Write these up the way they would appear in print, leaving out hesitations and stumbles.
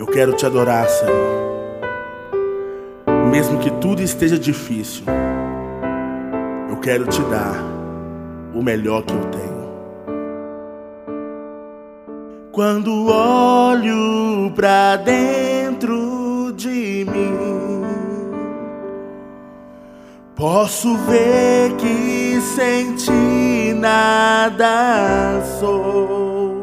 Eu quero te adorar, Senhor. Mesmo que tudo esteja difícil, eu quero te dar o melhor que eu tenho. Quando olho pra dentro de mim, posso ver que sem ti nada sou.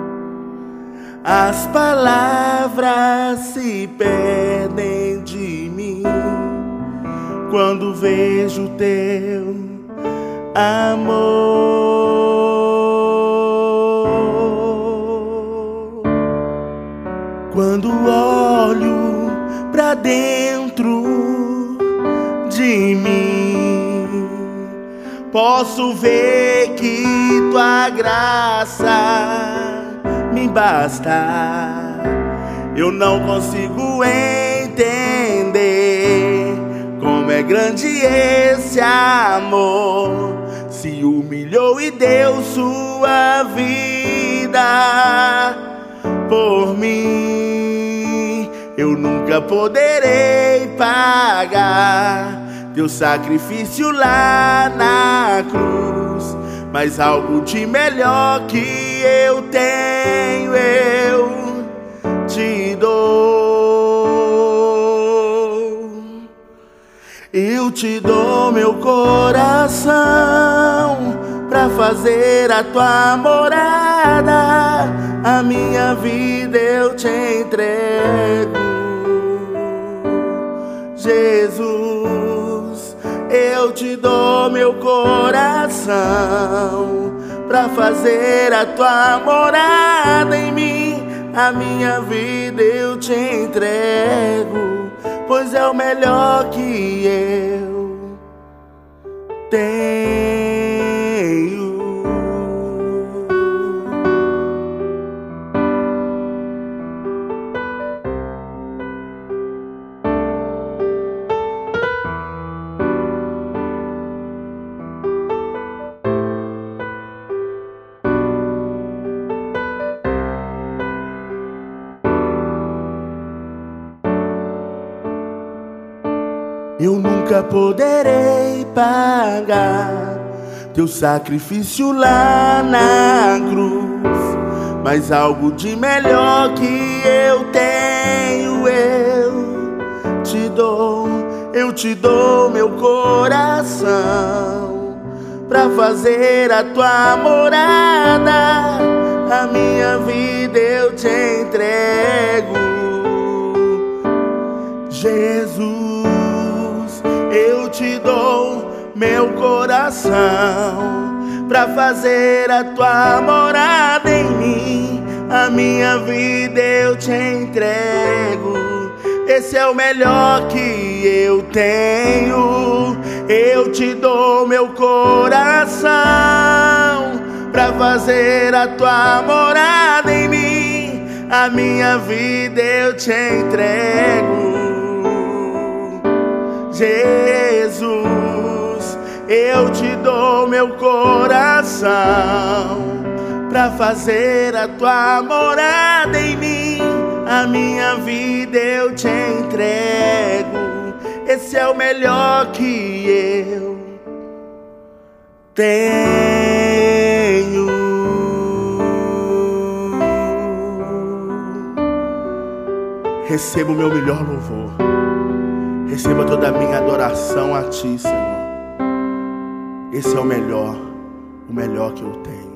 As palavras se perdem de mim quando vejo teu amor. Quando olho pra dentro de mim, posso ver que tua graça me basta. Eu não consigo entender como é grande esse amor. Se humilhou e deu sua vida por mim. Eu nunca poderei pagar teu sacrifício lá na cruz, mas algo de melhor que eu tenho eu te dou. Eu te dou meu coração pra fazer a tua morada. A minha vida eu te entrego, Jesus. Eu te dou meu coração pra fazer a tua morada em mim. A minha vida eu te entrego, pois é o melhor que eu tenho. Eu nunca poderei pagar teu sacrifício lá na cruz, mas algo de melhor que eu tenho eu te dou. Eu te dou meu coração pra fazer a tua morada. A minha vida eu te entrego, Jesus. Eu te dou meu coração pra fazer a tua morada em mim. A minha vida eu te entrego, esse é o melhor que eu tenho. Eu te dou meu coração pra fazer a tua morada em mim. A minha vida eu te entrego, Jesus. Eu te dou meu coração pra fazer a tua morada em mim. A minha vida eu te entrego, esse é o melhor que eu tenho. Receba o meu melhor louvor, receba toda a minha adoração a ti, Senhor. Esse é o melhor que eu tenho.